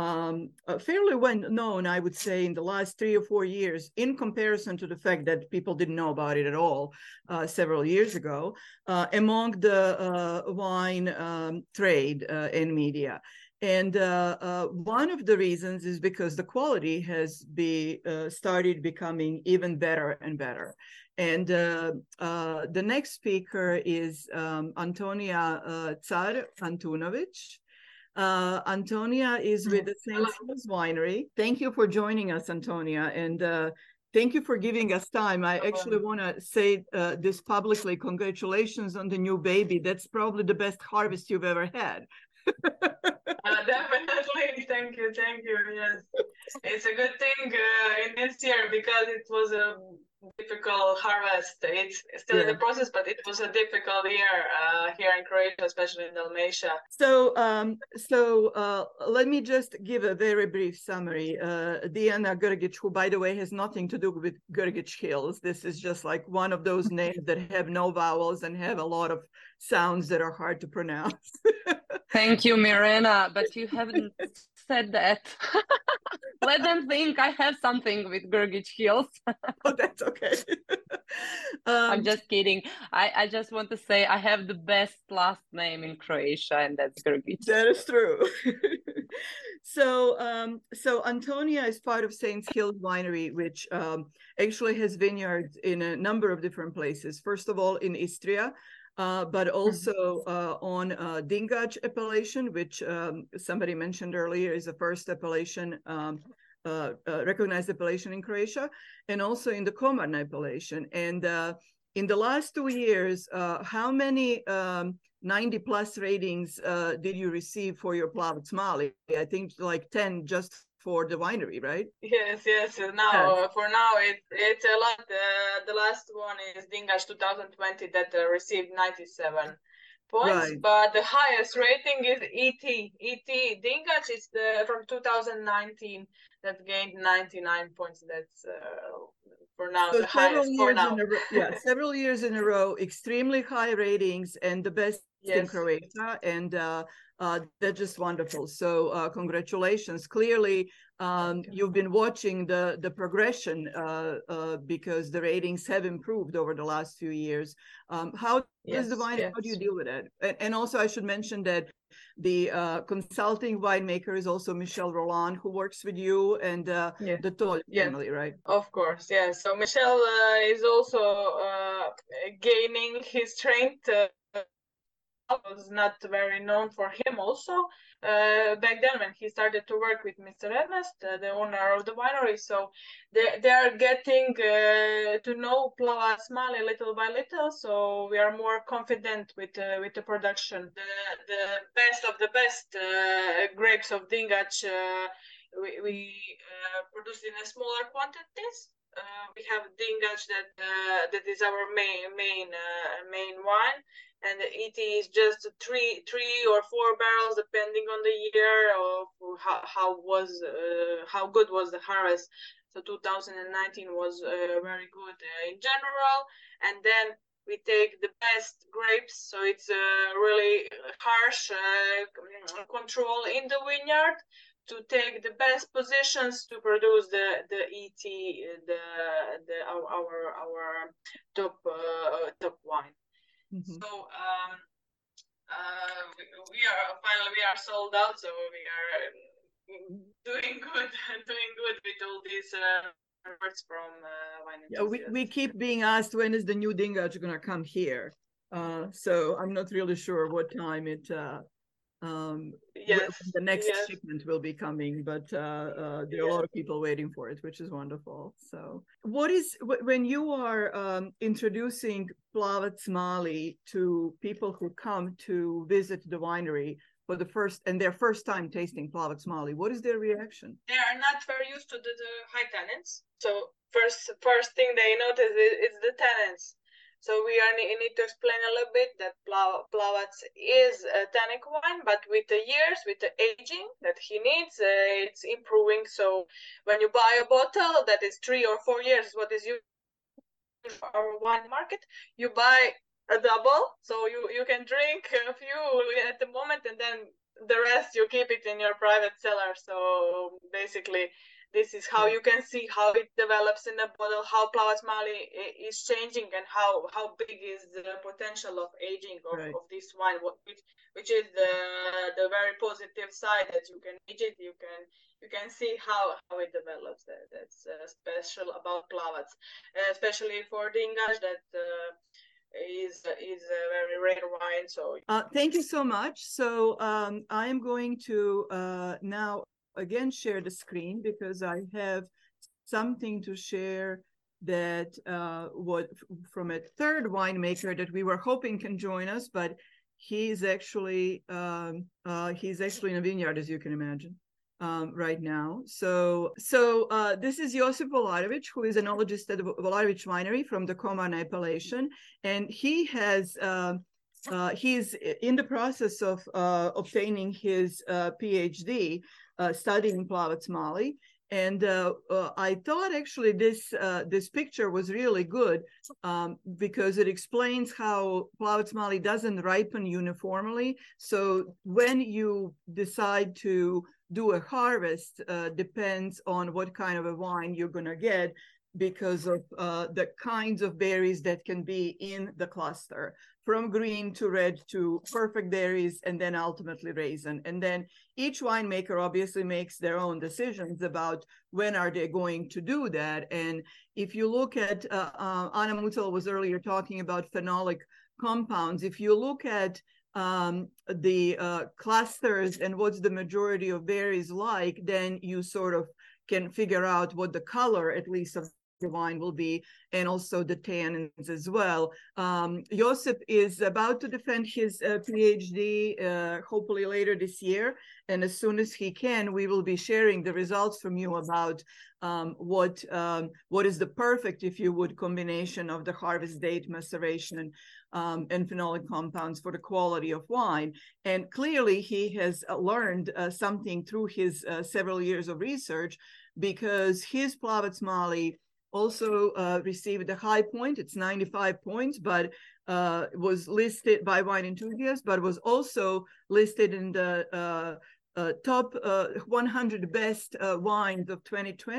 fairly well known, I would say, in the last 3 or 4 years, in comparison to the fact that people didn't know about it at all several years ago, among the wine trade and media. And one of the reasons is because the quality has started becoming even better and better. And the next speaker is Antonija Car Antunović. Antonija is with the St. Louis Winery. Thank you for joining us, Antonija, and thank you for giving us time. I actually want to say this publicly. Congratulations on the new baby. That's probably the best harvest you've ever had. Definitely. Thank you. Yes, it's a good thing in this year because it was a difficult harvest. It's still in the process, but it was a difficult year here in Croatia, especially in Dalmatia. So, let me just give a very brief summary. Dijana Grgić, who, by the way, has nothing to do with Grgić Hills. This is just like one of those names that have no vowels and have a lot of sounds that are hard to pronounce. Thank you, Mirena, but you haven't said that. Let them think I have something with Grgić Hills. Oh, that's okay. I'm just kidding. I just want to say I have the best last name in Croatia, and that's Grgić. That is true. So Antonia is part of Saints Hills Winery, which actually has vineyards in a number of different places. First of all, in Istria, but also on Dingač appellation, which somebody mentioned earlier is the first appellation, recognized appellation in Croatia, and also in the Komarna appellation. And in the last 2 years, how many 90 plus ratings did you receive for your Plavac Mali? I think like 10 just for the winery, right? Yes. Now, for now, it's a lot. The last one is Dingač 2020 that received 97 points, Right. But the highest rating is ET Dingač is from 2019 that gained 99 points. That's for now So the highest for now. Several years in a row, extremely high ratings and the best in Croatia, and that's just wonderful. So congratulations. Clearly, you've been watching the progression because the ratings have improved over the last few years. How does the wine? How do you deal with it? And also, I should mention that the consulting winemaker is also Michel Roland, who works with you, and the Toll family, right? Of course, yes. So Michel is also gaining his strength. Was not very known for him also back then when he started to work with Mr. Ernest, the owner of the winery. So they are getting to know Plavac Mali little by little. So we are more confident with the production. The best of the best grapes of Dingač we produce in a smaller quantities. We have Dingač that is our main wine. And the ET is just three or 4 barrels, depending on the year of how good was the harvest. So 2019 was very good in general. And then we take the best grapes, so it's really harsh control in the vineyard to take the best positions to produce the ET, our top wine. Mm-hmm. So we are sold out. So we are doing good with all these reports from wine enthusiasts. We keep being asked when is the new Dingač gonna come here. So I'm not really sure what time it. The next shipment will be coming, but there are a lot of people waiting for it, which is wonderful. So when you are introducing Plavac Mali to people who come to visit the winery for their first time tasting Plavac Mali, what is their reaction? They are not very used to the high tannins. So first thing they notice is the tannins. So we need to explain a little bit that Plavac is a tannic wine, but with the years, with the aging that he needs, it's improving. So when you buy a bottle that is 3 or 4 years, what is our wine market, you buy a double, so you can drink a few at the moment, and then the rest you keep it in your private cellar. So basically, this is how you can see how it develops in a bottle, how Plavac Mali is changing, and how big is the potential of aging of this wine, which is the very positive side that you can age it, you can see how it develops. That's special about Plavac, especially for Dingač that is a very rare wine. So thank you so much. So I am going to now again share the screen because I have something to share that from a third winemaker that we were hoping can join us, but he's actually in a vineyard, as you can imagine, right now. So this is Josip Volarevic, who is an enologist at the Volarevic Winery from the Komarna appellation, and he has he's in the process of obtaining his PhD studying Plavac Mali. And I thought actually this picture was really good because it explains how Plavac Mali doesn't ripen uniformly. So when you decide to do a harvest, depends on what kind of a wine you're going to get, because of the kinds of berries that can be in the cluster, from green to red to perfect berries, and then ultimately raisin. And then each winemaker obviously makes their own decisions about when are they going to do that. And if you look at, Anna Mutal was earlier talking about phenolic compounds. If you look at the clusters and what's the majority of berries like, then you sort of can figure out what the color, at least, of the wine will be, and also the tannins as well. Josip is about to defend his PhD, hopefully later this year. And as soon as he can, we will be sharing the results from you about what is the perfect, if you would, combination of the harvest date, maceration, and phenolic compounds for the quality of wine. And clearly he has learned something through his several years of research, because his Plavac Mali also received a high point. It's 95 points, but was listed by Wine Enthusiast, but was also listed in the top 100 best wines of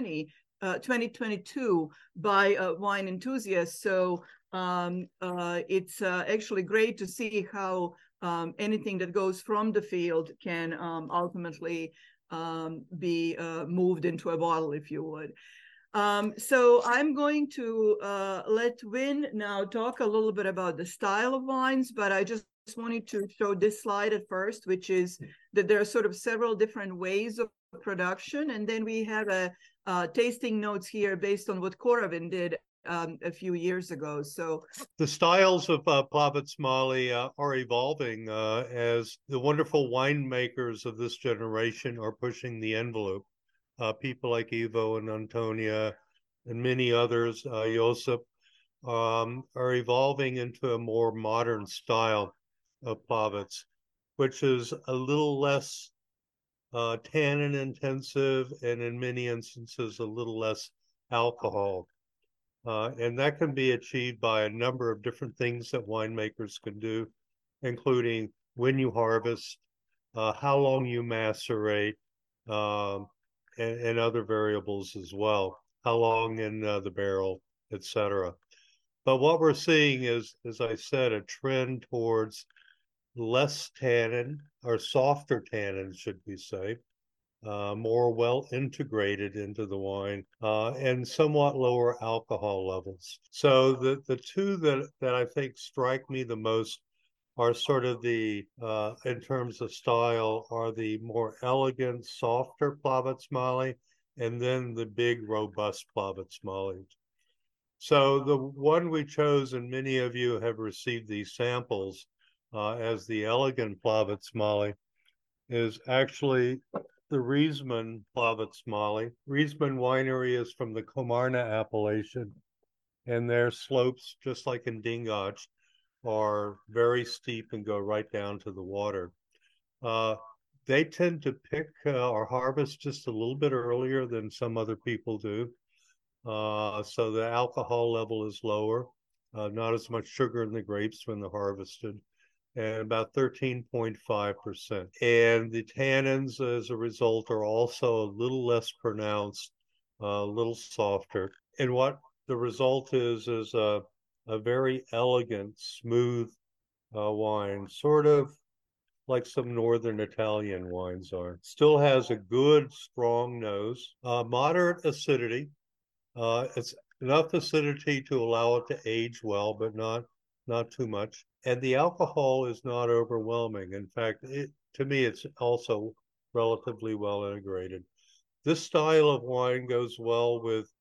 2022 by Wine Enthusiast. So it's actually great to see how anything that goes from the field can ultimately be moved into a bottle, if you would. So I'm going to let Win now talk a little bit about the style of wines, but I just wanted to show this slide at first, which is that there are sort of several different ways of production. And then we have a tasting notes here based on what Koravin did a few years ago. So the styles of Plavac Mali are evolving as the wonderful winemakers of this generation are pushing the envelope. People like Ivo and Antonia and many others, Josip, are evolving into a more modern style of Plavac, which is a little less tannin intensive, and in many instances a little less alcohol. And that can be achieved by a number of different things that winemakers can do, including when you harvest, how long you macerate, and other variables as well, how long in the barrel, etc. But what we're seeing is, as I said, a trend towards less tannin, or softer tannin, should we say, more well integrated into the wine, and somewhat lower alcohol levels. So the two that I think strike me the most are sort of the, in terms of style, are the more elegant, softer Plavac Mali, and then the big, robust Plavac Mali. So the one we chose, and many of you have received these samples as the elegant Plavac Mali, is actually the Riesman Plavac Mali. Riesman Winery is from the Komarna appellation, and their slopes, just like in Dingac, are very steep and go right down to the water. They tend to pick or harvest just a little bit earlier than some other people do. So the alcohol level is lower, not as much sugar in the grapes when they're harvested, and about 13.5%. And the tannins, as a result, are also a little less pronounced, a little softer. And what the result is a very elegant, smooth wine, sort of like some Northern Italian wines are. Still has a good, strong nose, moderate acidity. It's enough acidity to allow it to age well, but not too much. And the alcohol is not overwhelming. In fact, to me, it's also relatively well integrated. This style of wine goes well with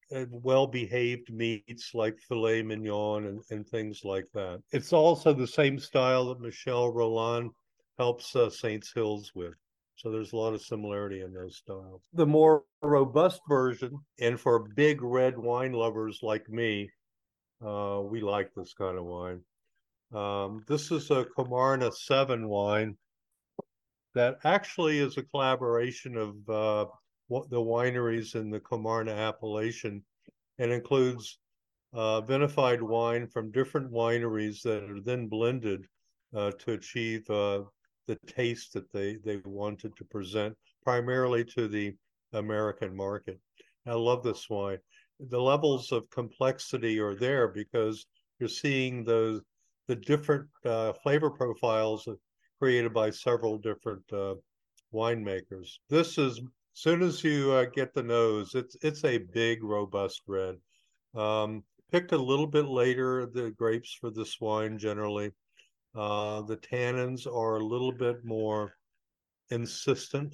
well-behaved meats like filet mignon and things like that. It's also the same style that Michel Rolland helps Saints Hills with. So there's a lot of similarity in those styles. The more robust version, and for big red wine lovers like me, we like this kind of wine. This is a Komarna 7 wine that actually is a collaboration of the wineries in the Komarna appellation, and includes vinified wine from different wineries that are then blended to achieve the taste that they wanted to present primarily to the American market. I love this wine. The levels of complexity are there because you're seeing the different flavor profiles created by several different winemakers. This is, as soon as you get the nose, it's a big, robust red. Picked a little bit later, the grapes for this wine generally. The tannins are a little bit more insistent,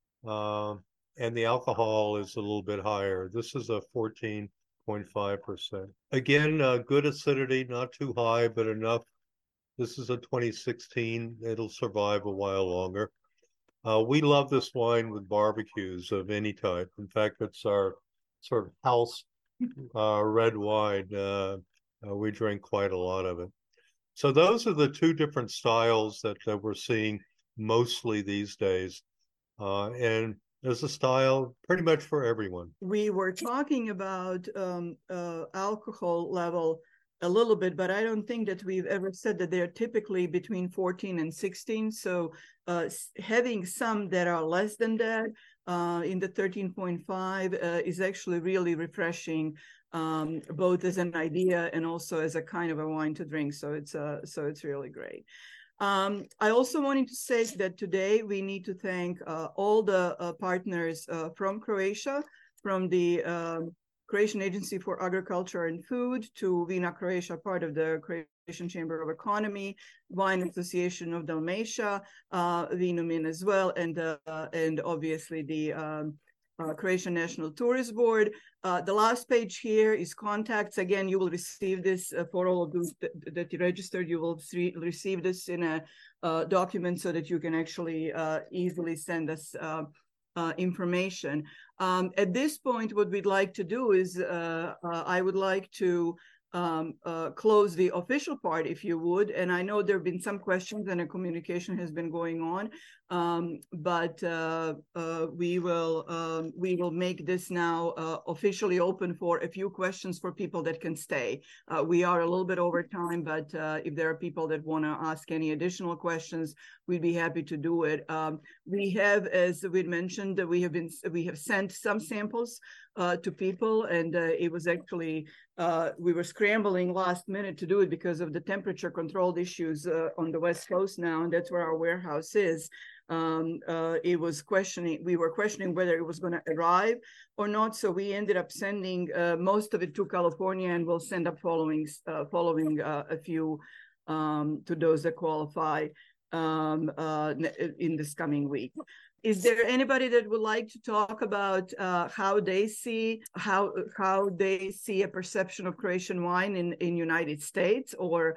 and the alcohol is a little bit higher. This is a 14.5%. Again, good acidity, not too high, but enough. This is a 2016. It'll survive a while longer. We love this wine with barbecues of any type. In fact, it's our sort of house red wine. We drink quite a lot of it. So those are the two different styles that we're seeing mostly these days. And there's a style pretty much for everyone. We were talking about alcohol level a little bit, but I don't think that we've ever said that they're typically between 14 and 16. So having some that are less than that in the 13.5 is actually really refreshing, both as an idea and also as a kind of a wine to drink. So it's really great. I also wanted to say that today we need to thank all the partners from Croatia, from the Croatian Agency for Agriculture and Food to Vina Croatia, part of the Croatian Chamber of Economy, Wine Association of Dalmatia, Vinumin as well, and obviously the Croatian National Tourist Board. The last page here is contacts. Again, you will receive this for all of those that you registered. You will receive this in a document so that you can actually easily send us information. At this point, what we'd like to do is I would like to close the official part, if you would. And I know there have been some questions and a communication has been going on, but we will make this now officially open for a few questions for people that can stay. We are a little bit over time, but if there are people that want to ask any additional questions, we'd be happy to do it. We have, as we mentioned, we have sent some samples to people, and it was actually we were scrambling last minute to do it because of the temperature controlled issues on the West Coast now, and that's where our warehouse is. We were questioning whether it was going to arrive or not, so we ended up sending most of it to California, and we'll send up following a few to those that qualify in this coming week. Is there anybody that would like to talk about how they see a perception of Croatian wine in United States, or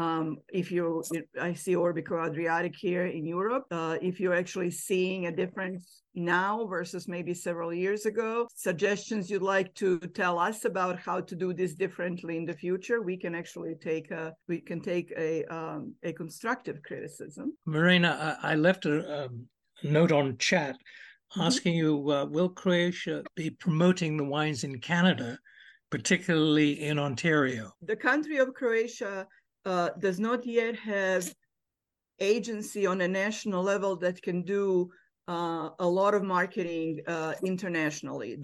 I see Orbico Adriatic here in Europe, if you're actually seeing a difference now versus maybe several years ago, suggestions you'd like to tell us about how to do this differently in the future, we can actually take a constructive criticism. Mirena, I left a note on chat asking you, will Croatia be promoting the wines in Canada, particularly in Ontario? The country of Croatia does not yet have agency on a national level that can do a lot of marketing internationally.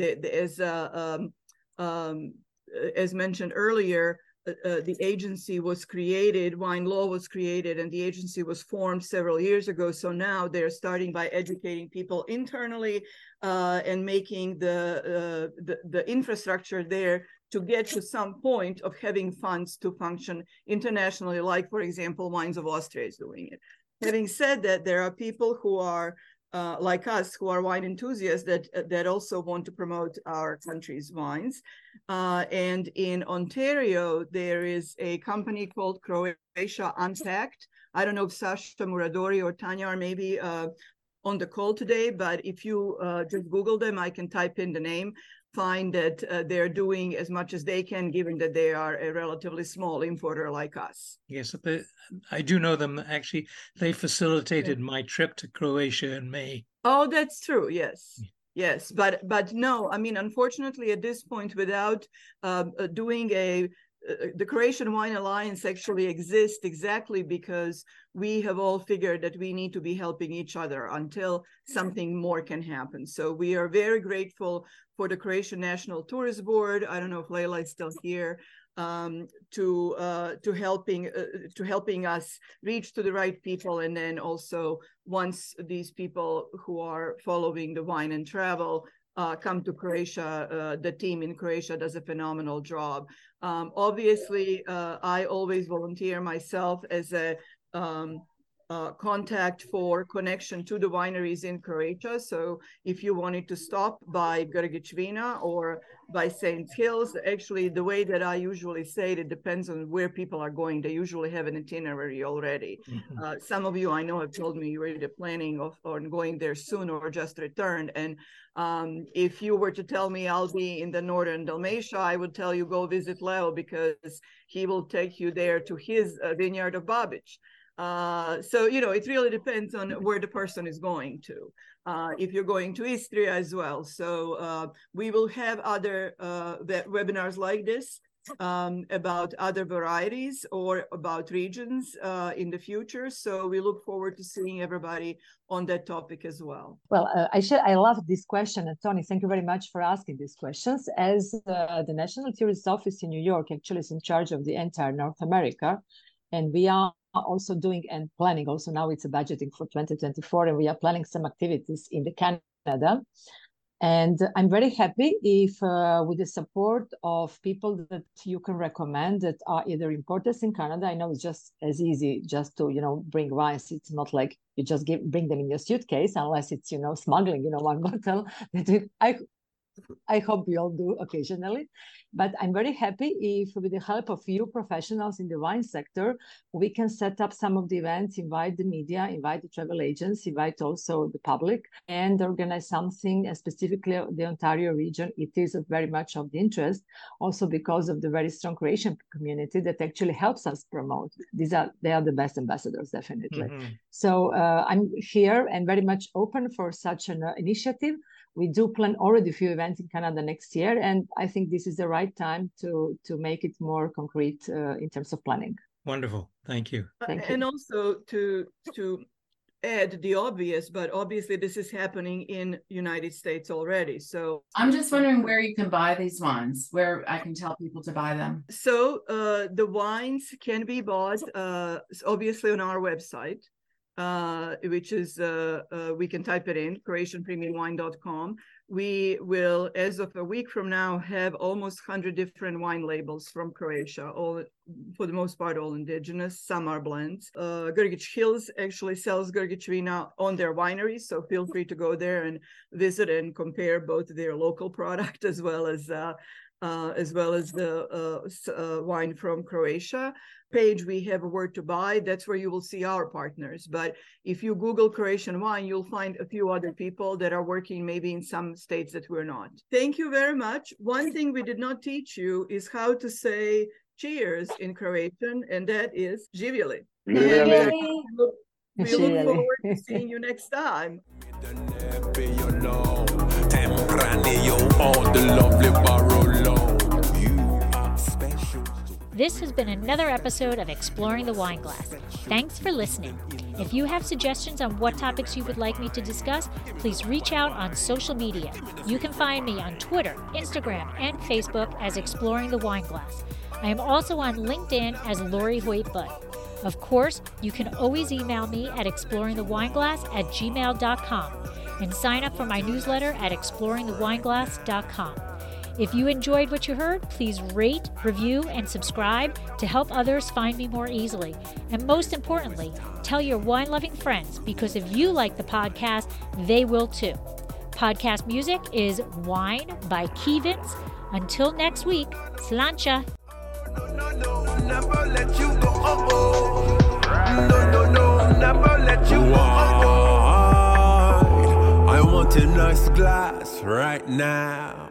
As mentioned earlier, the agency was created, wine law was created, and the agency was formed several years ago. So now they're starting by educating people internally and making the infrastructure there to get to some point of having funds to function internationally, like, for example, Wines of Austria is doing it. Having said that, there are people who are like us, who are wine enthusiasts that also want to promote our country's wines. And in Ontario, there is a company called Croatia Untapped. I don't know if Sasha Muradori or Tanya are maybe on the call today, but if you just Google them, I can type in the name, find that they're doing as much as they can, given that they are a relatively small importer like us. Yes, I do know them. Actually, they facilitated my trip to Croatia in May. Oh, that's true. Yes. Yes. But no, I mean, unfortunately, at this point, without doing the Croatian Wine Alliance actually exists exactly because we have all figured that we need to be helping each other until something more can happen. So we are very grateful for the Croatian National Tourist Board. I don't know if Leila is still here, to helping us reach to the right people. And then also once these people who are following the wine and travel come to Croatia, the team in Croatia does a phenomenal job. Obviously, I always volunteer myself as a contact for connection to the wineries in Croatia. So if you wanted to stop by Grgić Vina or by St. Hills, actually the way that I usually say it depends on where people are going. They usually have an itinerary already. Mm-hmm. Some of you I know have told me you're either planning on going there soon or just returned. And if you were to tell me I'll be in the northern Dalmatia, I would tell you go visit Leo because he will take you there to his vineyard of Babić. So, it really depends on where the person is going to. If you're going to Istria as well. So we will have other webinars like this about other varieties or about regions in the future. So we look forward to seeing everybody on that topic as well. Well, I love this question. And Tony, thank you very much for asking these questions. As the National Tourist Office in New York actually is in charge of the entire North America, and we are also doing and planning also now it's a budgeting for 2024, and we are planning some activities in the Canada. And I'm very happy if with the support of people that you can recommend that are either importers in Canada. I know it's just as easy just to bring wines. It's not like you just bring them in your suitcase unless it's smuggling one bottle that I hope we all do occasionally. But I'm very happy if with the help of you professionals in the wine sector, we can set up some of the events, invite the media, invite the travel agents, invite also the public, and organize something, and specifically the Ontario region. It is very much of the interest, also because of the very strong Croatian community that actually helps us promote. They are the best ambassadors, definitely. Mm-hmm. So I'm here and very much open for such an initiative. We do plan already a few events in Canada next year, and I think this is the right time to make it more concrete in terms of planning. Wonderful. Thank you. And also to add the obvious, but obviously this is happening in United States already. So I'm just wondering where you can buy these wines, where I can tell people to buy them. So the wines can be bought obviously on our website. Which is, we can type it in, CroatianPremiumWine.com. We will, as of a week from now, have almost 100 different wine labels from Croatia, all for the most part, all indigenous, some are blends. Grgić Hills actually sells Grgić Vina on their wineries, so feel free to go there and visit and compare both their local product as well as the wine from Croatia. Page we have a Word to Buy. That's where you will see our partners. But if you Google Croatian wine, you'll find a few other people that are working maybe in some states that we're not. Thank you very much. One thing we did not teach you is how to say cheers in Croatian, and that is živjeli. Živjeli. We look forward to seeing you next time. This has been another episode of Exploring the Wine Glass. Thanks for listening. If you have suggestions on what topics you would like me to discuss, please reach out on social media. You can find me on Twitter, Instagram, and Facebook as Exploring the Wine Glass. I am also on LinkedIn as Lori Hoyt Budd. Of course, you can always email me at exploringthewineglass@gmail.com and sign up for my newsletter at exploringthewineglass.com. If you enjoyed what you heard, please rate, review, and subscribe to help others find me more easily. And most importantly, tell your wine-loving friends, because if you like the podcast, they will too. Podcast music is Wine by Kevins. Until next week, sláinte. Never let you go. No, never let you go. I want a nice glass right now.